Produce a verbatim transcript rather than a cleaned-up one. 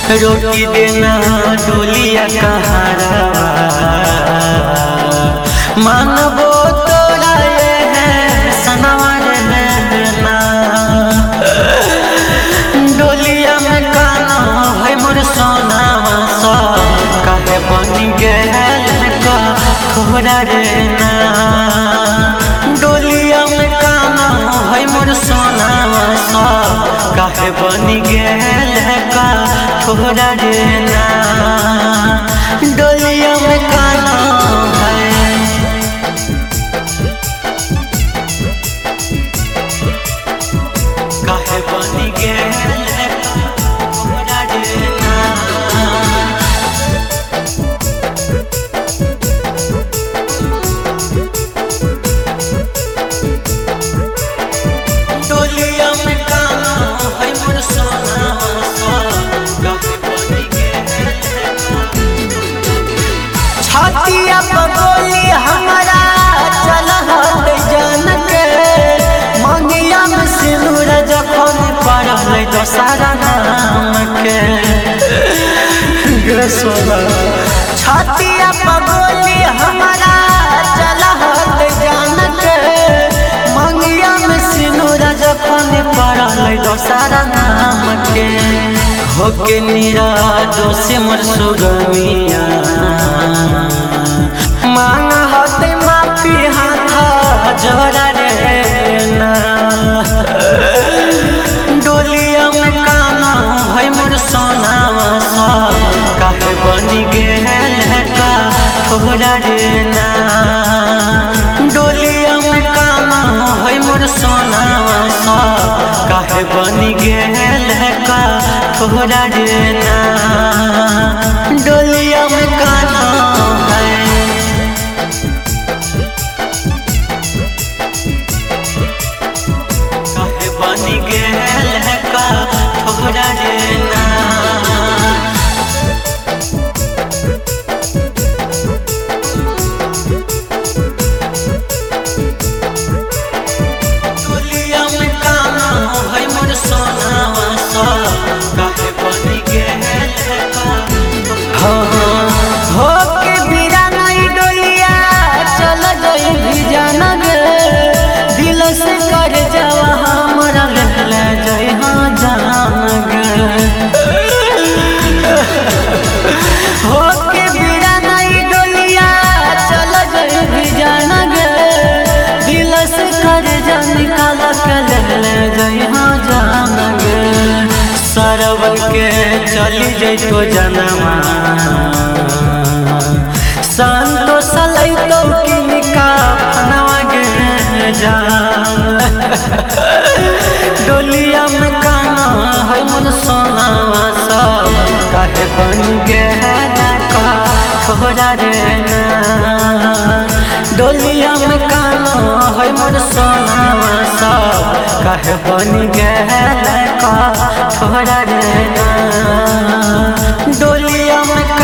रोटी देना डोलिया कहारा मानबो तोरा ये है सनवर देना डोलिया में काना है मोर सोनावा सा काहे बन गेल का थोड़ा देना डोलिया में काना है मोर सोनावा सा काहे बन गेल का थोड़ा देना डोलिया में काना है काहे बन गेल थोड़ा देना डोलिया में काना है मोर सोनावा छातिया पगोली हमारा चलहत जान के मंगिया में सिंदूर जखन पड़ल दोसरा नाम के छातिया पगोली हमारा चलहत जान के मंगिया में सिंदूर जखन पड़ल दोसरा नाम के होके निरादो से मोर सुगमिया मांगा होते माफी हाथ जोड़ा देना डोलिया में काना है मोर सोनावा सा काहे बन गेल का थोड़ा देना डोलिया में काना है मोर सोनावा सा काहे बन गेल का थोड़ा देना डोलिया में काना है काहे बन गेल का थोड़ा देना डोलिया में काना है मोर सोनावा सा काहे बन गेल का हो के बिरा नहीं डोलिया चल गई भी जाना गे दिल से कर जावा हमरा ले जाई हां जान गे हो के बिरा नहीं डोलिया चल गई भी जाना गे दिल से कर जा निकाल के ले जाई हां जान गे सरवल के चली जैतो जनमा संतो सलै तो किनका फनवा गे जान डोलिया में काना है मोर सोनावा सा काहे बन गेल का थोड़ा देना डोलिया में काना है मोर सोनावा सा काहे बन गेल का थोड़ा देना डोलिया में